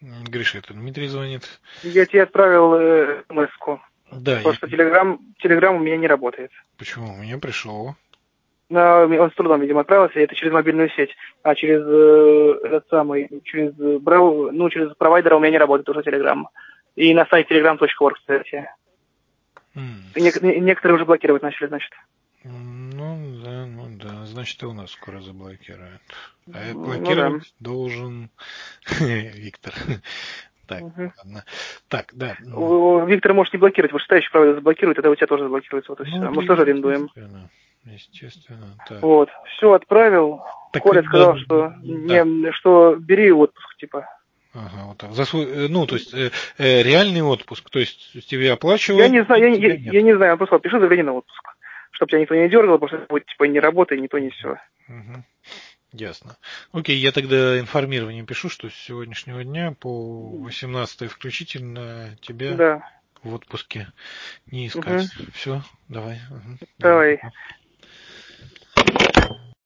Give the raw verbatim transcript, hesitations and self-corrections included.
Гриша, это Дмитрий звонит. Я тебе отправил э, смс-ку. Да, Потому я... что Телеграм, Телеграм у меня не работает. Почему? У меня пришло. Но он с трудом, видимо, отправился, и это через мобильную сеть. А через э, этот самый, через брау, ну, через провайдера у меня не работает уже Телеграм. И на сайте telegram точка org, кстати. Mm. И нек- некоторые уже блокировать начали, значит. Ну да, ну да. Значит, и у нас скоро заблокируют. А Ну да. блокировать должен Виктор. Так, Угу. ладно. Так, да. Виктор может не блокировать, вышестоящий провайдер заблокирует, тогда у тебя тоже заблокируется. Вот и Ну, все. это Мы тоже арендуем. естественно. Естественно, так. Вот. Все отправил. Так, Коля да, сказал, что да. не, что бери отпуск, типа. Ага, вот так. За свой, ну, то есть э, э, реальный отпуск, то есть тебе Я оплачивают, не знаю, я, а я, тебя нет. я не знаю, он просто пиши заявление на отпуск. Чтобы тебя никто не дергал, потому что это будет типа не работа, и не то, не все. Угу. Ясно. Окей, я тогда информирование пишу, что с сегодняшнего дня по восемнадцатое включительно тебя Да. в отпуске не искать. Угу. Все, давай. Угу. Давай. Давай.